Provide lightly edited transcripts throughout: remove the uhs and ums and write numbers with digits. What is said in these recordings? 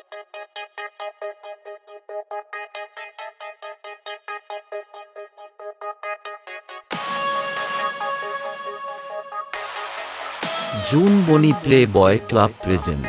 June Boni Playboy Club present.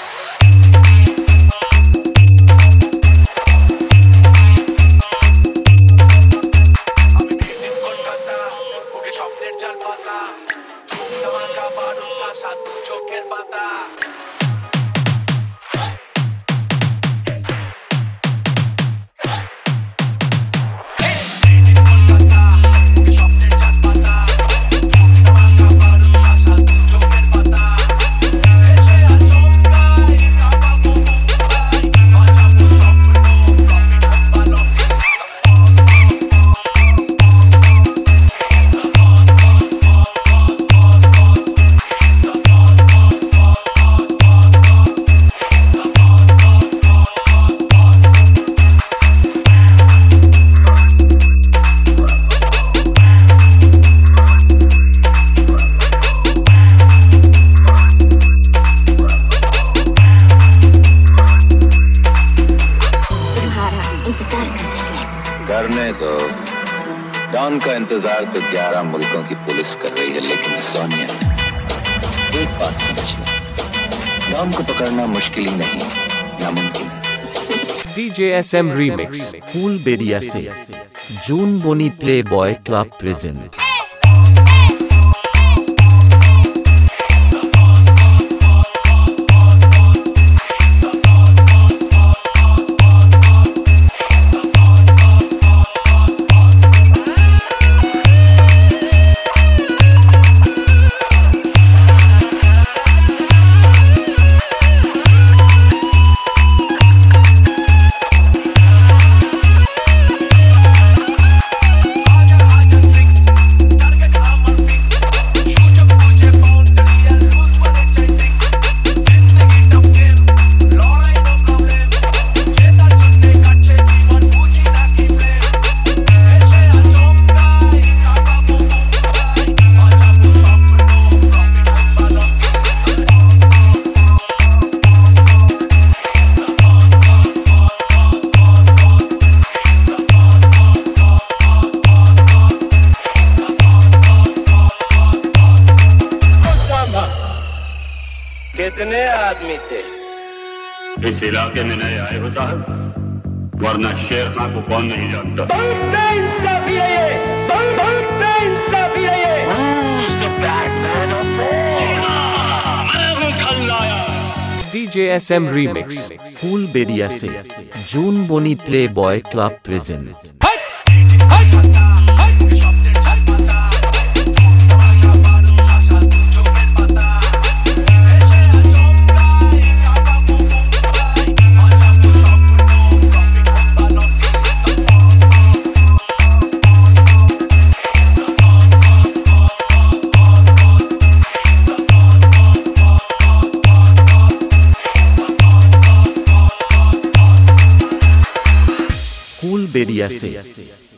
करने दो। Don का इंतजार तो 11 मुल्कों की पुलिस कर रही है, लेकिन सोनिया एक बात समझिए, डॉन को पकड़ना मुश्किल ही नहीं, नामुमकिन है। DJ SM Remix Cool Beria से June Boni Playboy Club present. कितने आदमी थे? इस इलाके में नए आए हो साहब, वरना शेर खां को कौन नहीं जानता। Who's the bad man of all? मैं हूं खलनाया। DJ SM Remix Cool Beria से June Boni Playboy Club present. Cool Beria से